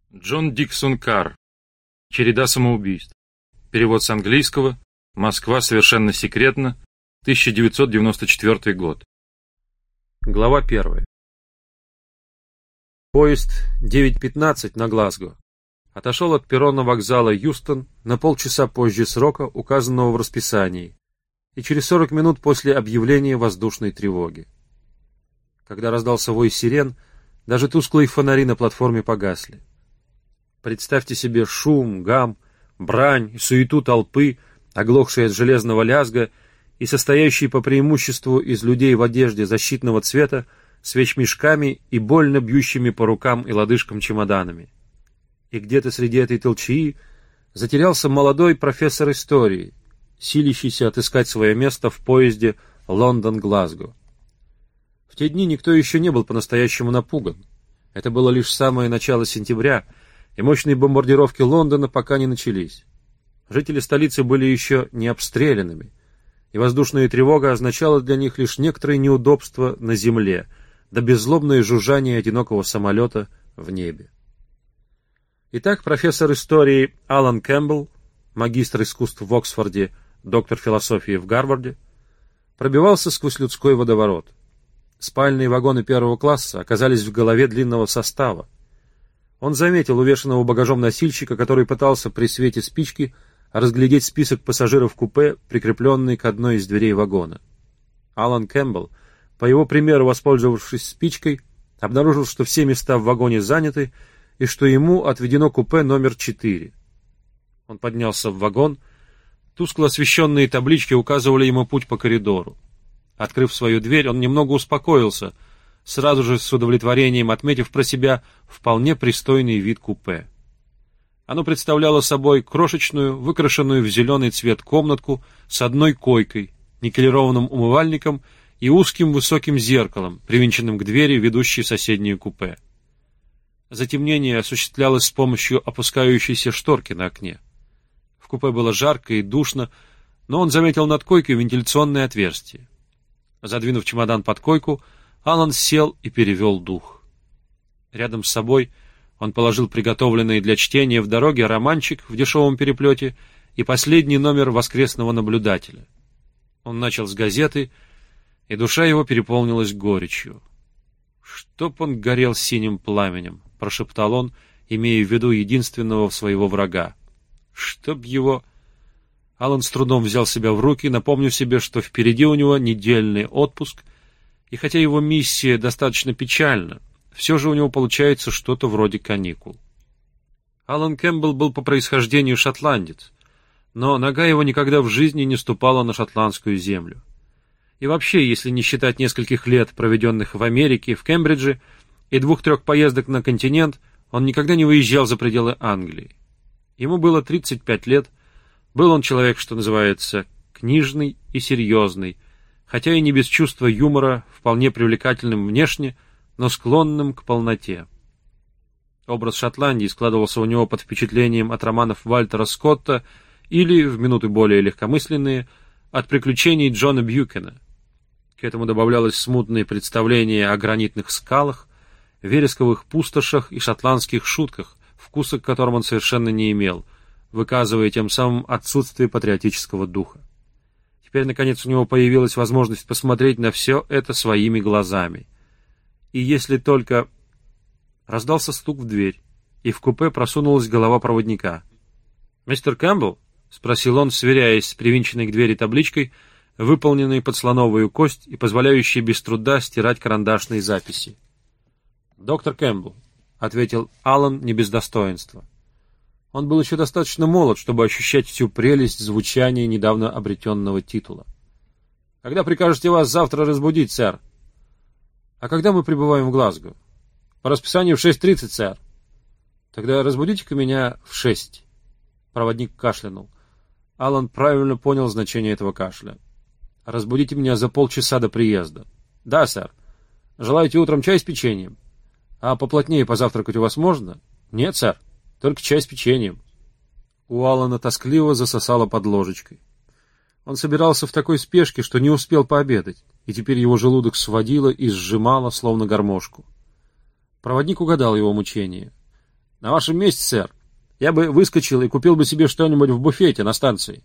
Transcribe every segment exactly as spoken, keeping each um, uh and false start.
Джон Диксон Карр. Череда самоубийств. Перевод с английского. Москва. Совершенно секретно. тысяча девятьсот девяносто четвёртый год. Глава первая. Поезд девять пятнадцать на Глазго отошел от перрона вокзала Юстон на полчаса позже срока, указанного в расписании, и через сорок минут после объявления воздушной тревоги. Когда раздался вой сирен, даже тусклые фонари на платформе погасли. Представьте себе шум, гам, брань и суету толпы, оглохшей от железного лязга и состоящей по преимуществу из людей в одежде защитного цвета, с вещмешками и больно бьющими по рукам и лодыжкам чемоданами. И где-то среди этой толчии затерялся молодой профессор истории, силящийся отыскать свое место в поезде Лондон-Глазго. В те дни никто еще не был по-настоящему напуган. Это было лишь самое начало сентября, и мощные бомбардировки Лондона пока не начались. Жители столицы были еще не обстрелянными, и воздушная тревога означала для них лишь некоторые неудобства на земле, да беззлобное жужжание одинокого самолета в небе. Итак, профессор истории Алан Кэмпбелл, магистр искусств в Оксфорде, доктор философии в Гарварде, пробивался сквозь людской водоворот. Спальные вагоны первого класса оказались в голове длинного состава. Он заметил увешанного багажом носильщика, который пытался при свете спички разглядеть список пассажиров купе, прикрепленный к одной из дверей вагона. Алан Кэмпбелл, по его примеру воспользовавшись спичкой, обнаружил, что все места в вагоне заняты и что ему отведено купе номер четыре. Он поднялся в вагон. Тускло освещенные таблички указывали ему путь по коридору. Открыв свою дверь, он немного успокоился, сразу же с удовлетворением отметив про себя вполне пристойный вид купе. Оно представляло собой крошечную, выкрашенную в зеленый цвет комнатку с одной койкой, никелированным умывальником и узким высоким зеркалом, привинченным к двери, ведущей в соседнее купе. Затемнение осуществлялось с помощью опускающейся шторки на окне. В купе было жарко и душно, но он заметил над койкой вентиляционное отверстие. Задвинув чемодан под койку, Алан сел и перевел дух. Рядом с собой он положил приготовленный для чтения в дороге романчик в дешевом переплете и последний номер «Воскресного наблюдателя». Он начал с газеты, и душа его переполнилась горечью. «Чтоб он горел синим пламенем», — прошептал он, имея в виду единственного своего врага. «Чтоб его...» Алан с трудом взял себя в руки, напомнив себе, что впереди у него недельный отпуск, и хотя его миссия достаточно печальна, все же у него получается что-то вроде каникул. Алан Кэмпбелл был по происхождению шотландец, но нога его никогда в жизни не ступала на шотландскую землю. И вообще, если не считать нескольких лет, проведенных в Америке, в Кембридже, и двух-трех поездок на континент, он никогда не выезжал за пределы Англии. Ему было тридцать пять лет, был он человек, что называется, книжный и серьезный, хотя и не без чувства юмора, вполне привлекательным внешне, но склонным к полноте. Образ Шотландии складывался у него под впечатлением от романов Вальтера Скотта или, в минуты более легкомысленные, от приключений Джона Бьюкена. К этому добавлялось смутное представление о гранитных скалах, вересковых пустошах и шотландских шутках, вкуса к которым он совершенно не имел, выказывая тем самым отсутствие патриотического духа. Теперь, наконец, у него появилась возможность посмотреть на все это своими глазами. И если только... Раздался стук в дверь, и в купе просунулась голова проводника. «Мистер Кэмпбелл?» — спросил он, сверяясь с привинченной к двери табличкой, выполненной под слоновую кость и позволяющей без труда стирать карандашные записи. «Доктор Кэмпбелл», — ответил Алан не без достоинства. Он был еще достаточно молод, чтобы ощущать всю прелесть звучания недавно обретенного титула. «Когда прикажете вас завтра разбудить, сэр?» «А когда мы прибываем в Глазго?» «По расписанию в шесть тридцать, сэр». «Тогда разбудите-ка меня в шесть». Проводник кашлянул. Алан правильно понял значение этого кашля. «Разбудите меня за полчаса до приезда». «Да, сэр». «Желаете утром чай с печеньем?» «А поплотнее позавтракать у вас можно?» «Нет, сэр. Только чай с печеньем». У Алана тоскливо засосало под ложечкой. Он собирался в такой спешке, что не успел пообедать, и теперь его желудок сводило и сжимало, словно гармошку. Проводник угадал его мучение. На вашем месте, сэр, я бы выскочил и купил бы себе что-нибудь в буфете на станции.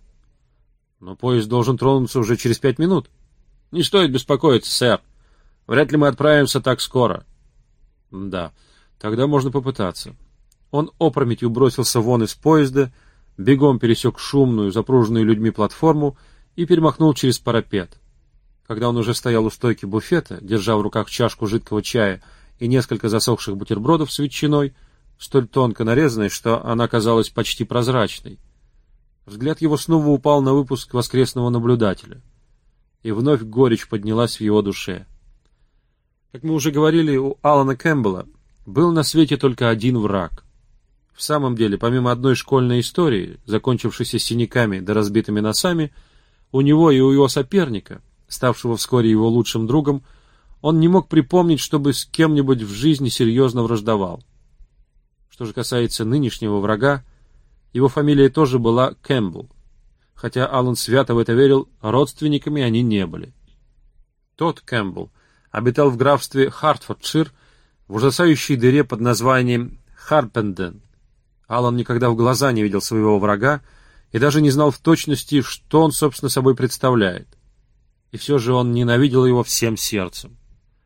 Но поезд должен тронуться уже через пять минут. Не стоит беспокоиться, сэр. Вряд ли мы отправимся так скоро. Да, тогда можно попытаться. Он опрометью бросился вон из поезда, бегом пересек шумную, запруженную людьми платформу и перемахнул через парапет. Когда он уже стоял у стойки буфета, держа в руках чашку жидкого чая и несколько засохших бутербродов с ветчиной, столь тонко нарезанной, что она казалась почти прозрачной, взгляд его снова упал на выпуск «Воскресного наблюдателя», и вновь горечь поднялась в его душе. Как мы уже говорили, у Алана Кэмпбелла был на свете только один враг. В самом деле, помимо одной школьной истории, закончившейся синяками да разбитыми носами, у него и у его соперника, ставшего вскоре его лучшим другом, он не мог припомнить, чтобы с кем-нибудь в жизни серьезно враждовал. Что же касается нынешнего врага, его фамилия тоже была Кэмпбелл, хотя Алан свято в это верил, родственниками они не были. Тот Кэмпбелл обитал в графстве Хартфордшир в ужасающей дыре под названием Харпенден. Алан никогда в глаза не видел своего врага и даже не знал в точности, что он, собственно, собой представляет. И все же он ненавидел его всем сердцем.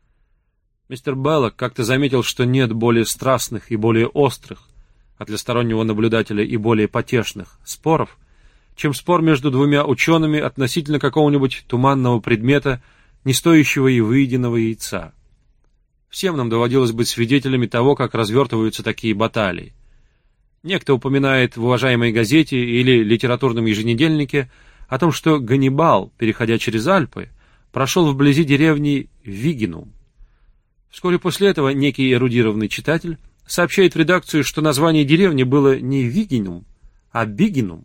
Мистер Беллок как-то заметил, что нет более страстных и более острых, а для стороннего наблюдателя и более потешных споров, чем спор между двумя учеными относительно какого-нибудь туманного предмета, не стоящего и выеденного яйца. Всем нам доводилось быть свидетелями того, как развертываются такие баталии. Некто упоминает в уважаемой газете или литературном еженедельнике о том, что Ганнибал, переходя через Альпы, прошел вблизи деревни Вигенум. Вскоре после этого некий эрудированный читатель сообщает в редакцию, что название деревни было не Вигенум, а Бигенум.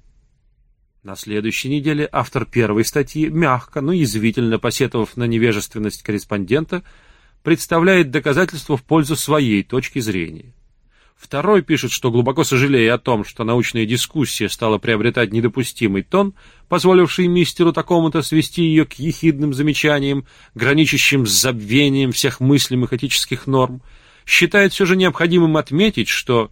На следующей неделе автор первой статьи, мягко, но язвительно посетовав на невежественность корреспондента, представляет доказательства в пользу своей точки зрения. Второй пишет, что, глубоко сожалея о том, что научная дискуссия стала приобретать недопустимый тон, позволивший мистеру такому-то свести ее к ехидным замечаниям, граничащим с забвением всех мыслимых этических норм, считает все же необходимым отметить, что...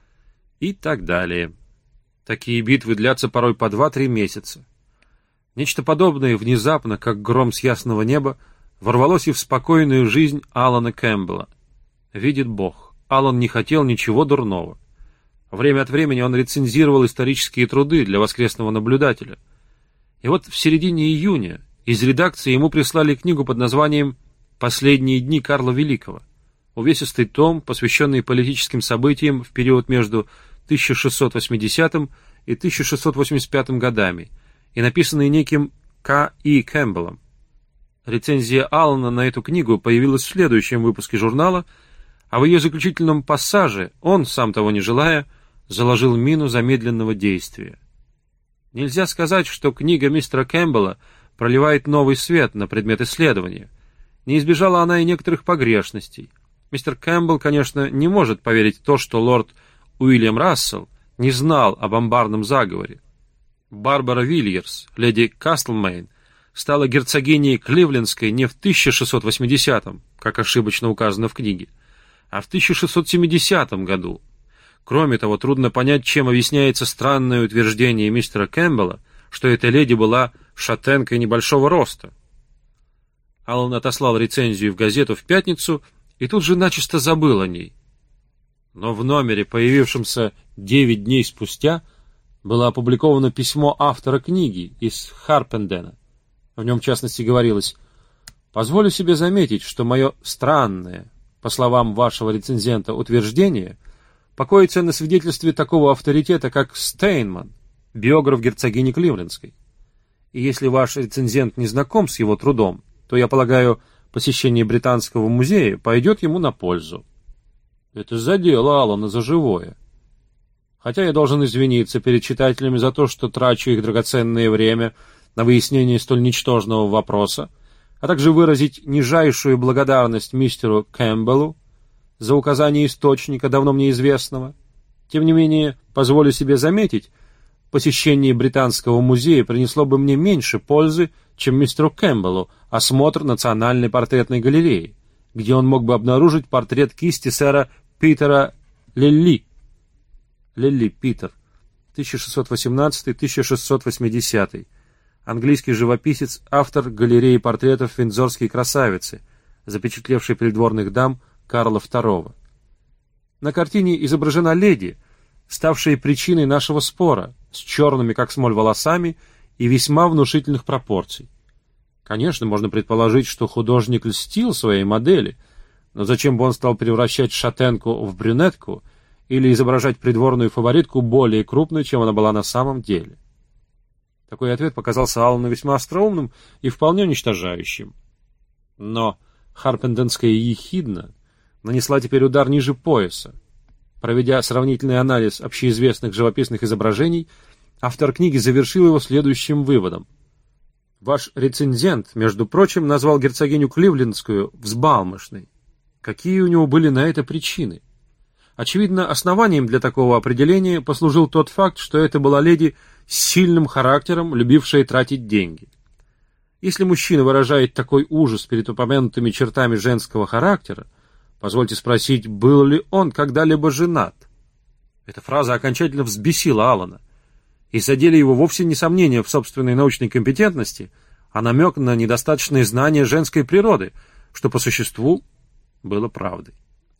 и так далее. Такие битвы длятся порой по два-три месяца. Нечто подобное внезапно, как гром с ясного неба, ворвалось и в спокойную жизнь Алана Кэмпбелла. Видит Бог. Алан не хотел ничего дурного. Время от времени он рецензировал исторические труды для «Воскресного наблюдателя». И вот в середине июня из редакции ему прислали книгу под названием «Последние дни Карла Великого», увесистый том, посвященный политическим событиям в период между тысяча шестьсот восьмидесятым и тысяча шестьсот восемьдесят пятым годами, и написанный неким К. И. Кэмпбеллом. Рецензия Алана на эту книгу появилась в следующем выпуске журнала, а в ее заключительном пассаже он, сам того не желая, заложил мину замедленного действия. Нельзя сказать, что книга мистера Кэмпбелла проливает новый свет на предмет исследования. Не избежала она и некоторых погрешностей. Мистер Кэмпбелл, конечно, не может поверить в то, что лорд Уильям Рассел не знал об амбарном заговоре. Барбара Вильерс, леди Кастлмейн, стала герцогиней Кливлендской не в тысяча шестьсот восьмидесятом, как ошибочно указано в книге, а в тысяча шестьсот семидесятом году. Кроме того, трудно понять, чем объясняется странное утверждение мистера Кэмпбелла, что эта леди была шатенкой небольшого роста. Аллан отослал рецензию в газету в пятницу и тут же начисто забыл о ней. Но в номере, появившемся девять дней спустя, было опубликовано письмо автора книги из Харпендена. В нем, в частности, говорилось: «Позволю себе заметить, что мое странное, по словам вашего рецензента, утверждение покоится на свидетельстве такого авторитета, как Стейнман, биограф герцогини Кливлендской. И если ваш рецензент не знаком с его трудом, то, я полагаю, посещение Британского музея пойдет ему на пользу». Это задело Алана за живое. Хотя я должен извиниться перед читателями за то, что трачу их драгоценное время на выяснение столь ничтожного вопроса, а также выразить нижайшую благодарность мистеру Кэмпбеллу за указание источника, давно мне известного. Тем не менее, позволю себе заметить, посещение Британского музея принесло бы мне меньше пользы, чем мистеру Кэмпбеллу осмотр Национальной портретной галереи, где он мог бы обнаружить портрет кисти сэра Питера Лилли, Лилли Питер, тысяча шестьсот восемнадцатый — тысяча шестьсот восьмидесятый. Английский живописец, автор галереи портретов «Виндзорские красавицы», запечатлевшей придворных дам Карла второго. На картине изображена леди, ставшая причиной нашего спора, с черными как смоль волосами и весьма внушительных пропорций. Конечно, можно предположить, что художник льстил своей модели, но зачем бы он стал превращать шатенку в брюнетку или изображать придворную фаворитку более крупной, чем она была на самом деле? Такой ответ показался Аллану весьма остроумным и вполне уничтожающим. Но харпенденская ехидна нанесла теперь удар ниже пояса. Проведя сравнительный анализ общеизвестных живописных изображений, автор книги завершил его следующим выводом. Ваш рецензент, между прочим, назвал герцогиню Кливлендскую взбалмошной. Какие у него были на это причины? Очевидно, основанием для такого определения послужил тот факт, что это была леди с сильным характером, любившая тратить деньги. Если мужчина выражает такой ужас перед упомянутыми чертами женского характера, позвольте спросить, был ли он когда-либо женат? Эта фраза окончательно взбесила Аллана, и задели его вовсе не сомнения в собственной научной компетентности, а намек на недостаточное знание женской природы, что по существу было правдой.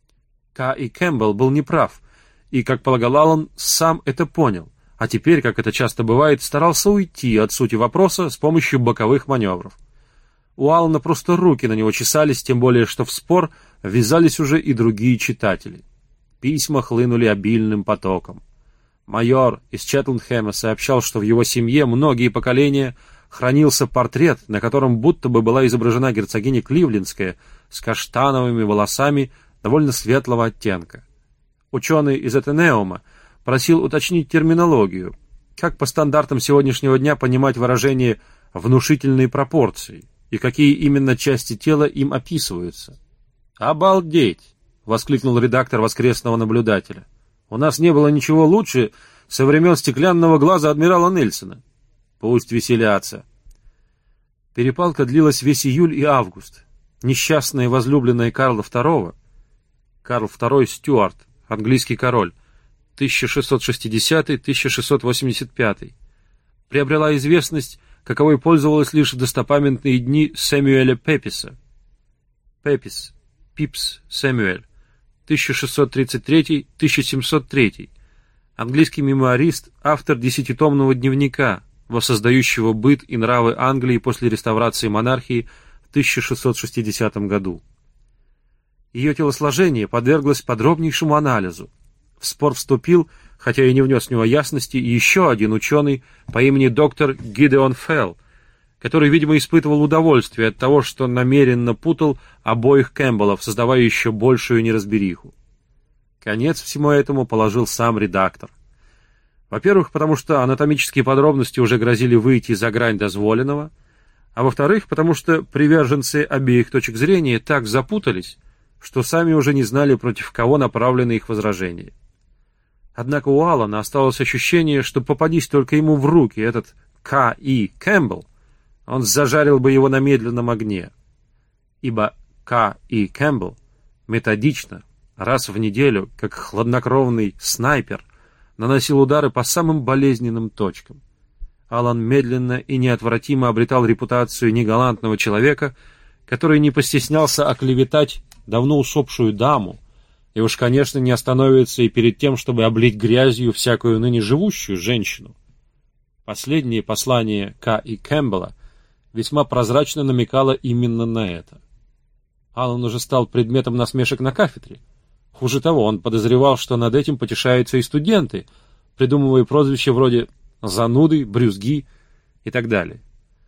К. И. Кэмпбелл был неправ, и, как полагал Аллан, сам это понял, а теперь, как это часто бывает, старался уйти от сути вопроса с помощью боковых маневров. У Аллана просто руки на него чесались, тем более, что в спор ввязались уже и другие читатели. Письма хлынули обильным потоком. Майор из Четленхэма сообщал, что в его семье многие поколения хранился портрет, на котором будто бы была изображена герцогиня Кливлендская с каштановыми волосами довольно светлого оттенка. Ученый из Атенеума просил уточнить терминологию, как по стандартам сегодняшнего дня понимать выражение «внушительные пропорции» и какие именно части тела им описываются. «Обалдеть!» — воскликнул редактор «Воскресного наблюдателя». «У нас не было ничего лучше со времен стеклянного глаза адмирала Нельсона. Пусть веселятся». Перепалка длилась весь июль и август. Несчастная возлюбленная Карла второго, Карл второй Стюарт, английский король, тысяча шестьсот шестидесятый — тысяча шестьсот восемьдесят пятый, приобрела известность, каковой пользовалась лишь в достопамятные дни Сэмюэля Пеписа. Пепис, Пипс Сэмюэль, тысяча шестьсот тридцать третий — тысяча семьсот третий, английский мемуарист, автор десятитомного дневника, воссоздающего быт и нравы Англии после реставрации монархии в тысяча шестьсот шестидесятом году. Ее телосложение подверглось подробнейшему анализу. В спор вступил, хотя и не внес в него ясности, еще один ученый по имени доктор Гидеон Фелл, который, видимо, испытывал удовольствие от того, что намеренно путал обоих Кэмпбеллов, создавая еще большую неразбериху. Конец всему этому положил сам редактор. Во-первых, потому что анатомические подробности уже грозили выйти за грань дозволенного, а во-вторых, потому что приверженцы обеих точек зрения так запутались, что сами уже не знали, против кого направлены их возражения. Однако у Аллана осталось ощущение, что попадись только ему в руки этот К. И. Кэмпбелл, он зажарил бы его на медленном огне. Ибо К. И. Кэмпбелл методично, раз в неделю, как хладнокровный снайпер, наносил удары по самым болезненным точкам. Аллан медленно и неотвратимо обретал репутацию негалантного человека, который не постеснялся оклеветать давно усопшую даму, и уж, конечно, не остановится и перед тем, чтобы облить грязью всякую ныне живущую женщину. Последнее послание К. И. Кэмпбелла весьма прозрачно намекало именно на это. Аллан уже стал предметом насмешек на кафедре. Хуже того, он подозревал, что над этим потешаются и студенты, придумывая прозвища вроде «зануды», «брюзги» и так далее.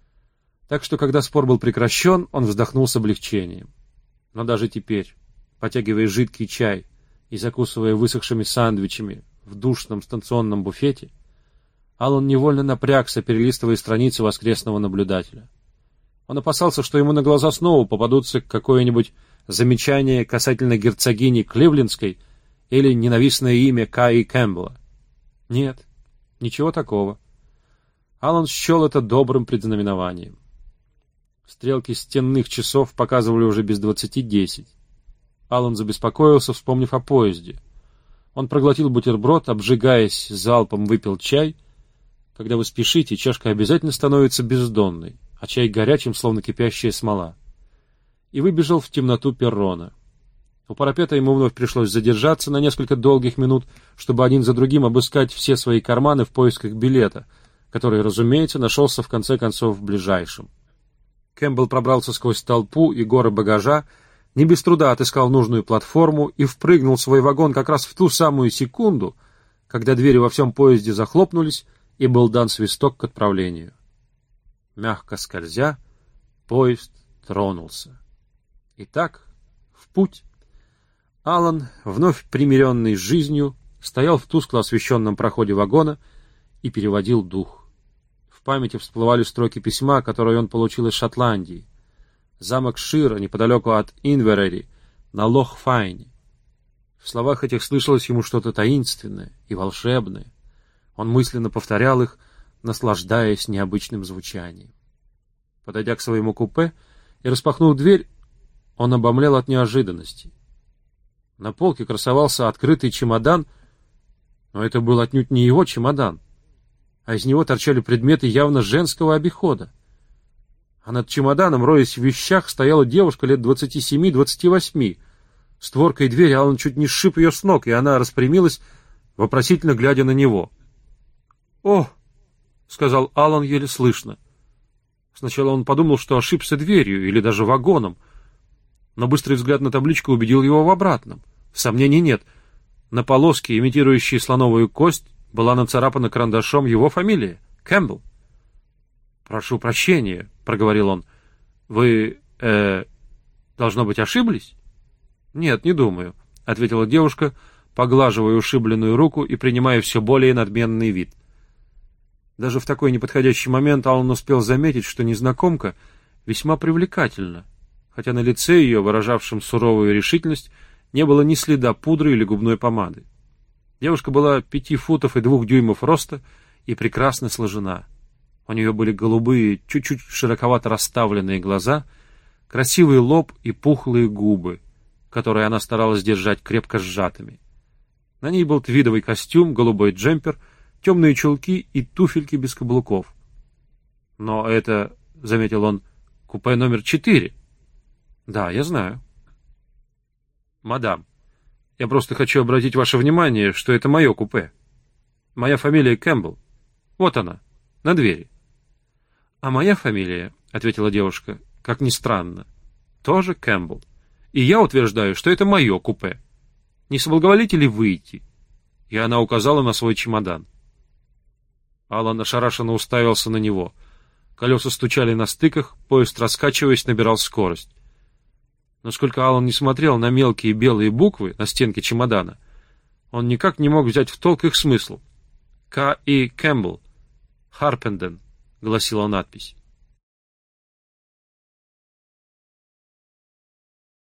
Так что, когда спор был прекращен, он вздохнул с облегчением. Но даже теперь, потягивая жидкий чай и закусывая высохшими сандвичами в душном станционном буфете, Аллан невольно напрягся, перелистывая страницы «Воскресного наблюдателя». Он опасался, что ему на глаза снова попадутся какое-нибудь замечание касательно герцогини Кливлендской или ненавистное имя К. И. Кэмпбелла. Нет, ничего такого. Аллан счел это добрым предзнаменованием. Стрелки стенных часов показывали уже без двадцати десять. Аллан забеспокоился, вспомнив о поезде. Он проглотил бутерброд, обжигаясь, залпом выпил чай. Когда вы спешите, чашка обязательно становится бездонной, а чай горячим, словно кипящая смола. И выбежал в темноту перрона. У парапета ему вновь пришлось задержаться на несколько долгих минут, чтобы один за другим обыскать все свои карманы в поисках билета, который, разумеется, нашелся в конце концов в ближайшем. Кэмпбелл пробрался сквозь толпу и горы багажа, не без труда отыскал нужную платформу и впрыгнул в свой вагон как раз в ту самую секунду, когда двери во всем поезде захлопнулись и был дан свисток к отправлению. Мягко скользя, поезд тронулся. Итак, в путь. Алан, вновь примиренный с жизнью, стоял в тускло освещенном проходе вагона и переводил дух. В памяти всплывали строки письма, которое он получил из Шотландии. Замок Шира, неподалеку от Инверери, на Лох-Файне. В словах этих слышалось ему что-то таинственное и волшебное. Он мысленно повторял их, наслаждаясь необычным звучанием. Подойдя к своему купе и распахнув дверь, он обомлел от неожиданности. На полке красовался открытый чемодан, но это был отнюдь не его чемодан, а из него торчали предметы явно женского обихода. А над чемоданом, роясь в вещах, стояла девушка лет двадцати семи-двадцати восьми. Створкой двери Алан чуть не сшиб ее с ног, и она распрямилась, вопросительно глядя на него. «О!» — сказал Алан еле слышно. Сначала он подумал, что ошибся дверью или даже вагоном, но быстрый взгляд на табличку убедил его в обратном. Сомнений нет. На полоске, имитирующей слоновую кость, была нацарапана карандашом его фамилия — Кэмпбелл. «Прошу прощения», — проговорил он. «Вы, э, должно быть, ошиблись?» «Нет, не думаю», — ответила девушка, поглаживая ушибленную руку и принимая все более надменный вид. Даже в такой неподходящий момент Алан успел заметить, что незнакомка весьма привлекательна, хотя на лице ее, выражавшем суровую решительность, не было ни следа пудры или губной помады. Девушка была пяти футов и двух дюймов роста и прекрасно сложена. У нее были голубые, чуть-чуть широковато расставленные глаза, красивый лоб и пухлые губы, которые она старалась держать крепко сжатыми. На ней был твидовый костюм, голубой джемпер, темные чулки и туфельки без каблуков. «Но это, — заметил он, — купе номер четыре». «Да, я знаю». «Мадам, я просто хочу обратить ваше внимание, что это мое купе. Моя фамилия Кэмпбелл. Вот она, на двери». «А моя фамилия, — ответила девушка, — как ни странно, тоже Кэмпбелл. И я утверждаю, что это мое купе. Не соблаговолите ли выйти?» И она указала на свой чемодан. Алан ошарашенно уставился на него. Колеса стучали на стыках, поезд, раскачиваясь, набирал скорость. Но сколько Алан не смотрел на мелкие белые буквы на стенке чемодана, он никак не мог взять в толк их смысл. «К. И. Кэмпбелл. Харпенден», — гласила надпись.